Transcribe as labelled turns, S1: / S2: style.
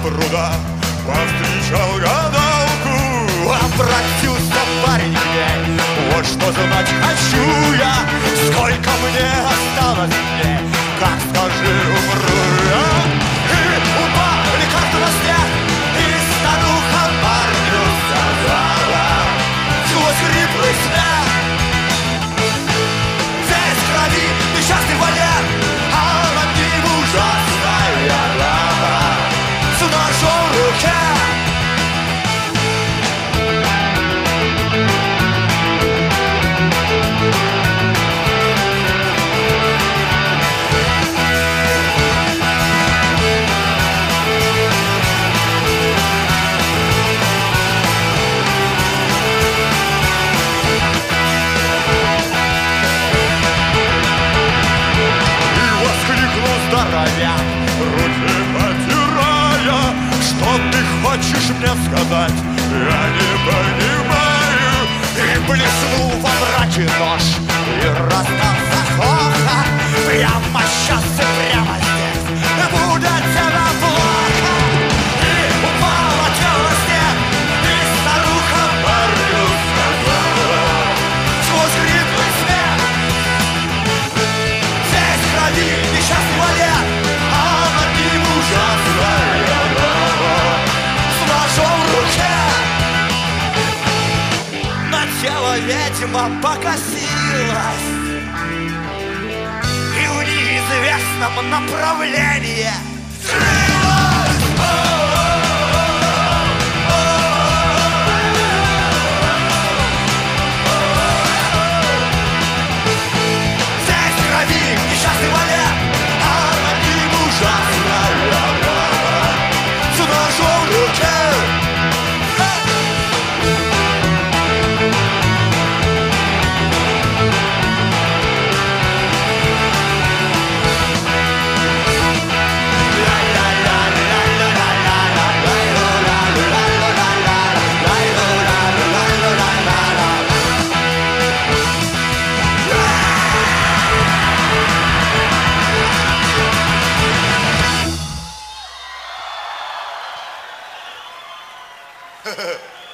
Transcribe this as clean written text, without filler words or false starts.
S1: пруда повстречал гадалку.
S2: Обратился парень к ней:
S1: вот что знать хочу я,
S2: сколько мне осталось дней,
S1: как скажи, умру я.
S2: И упали карты на снег, и старуха парню сказала сквозь хриплый смех: здесь в крови несчастный валет, а над ним ужасная глава с ножом в руке.
S1: Здоровяк, руки потирая, что ты хочешь мне сказать, я не понимаю.
S2: И блеснул во мраке нож, и раздался хохот: прямо сейчас и прямо здесь будет тебе плохо. И упало тело в снег, и старуха парню сказала сквозь хриплый смех: здесь в крови несчастный валет, а над ним ужасная глава с ножом в руке. На тело ведьма покосилась, и в неизвестном направлении скрылась. Здесь в крови несчастный валет, а над ним ужасная глава с ножом в руке.
S1: Ha ha.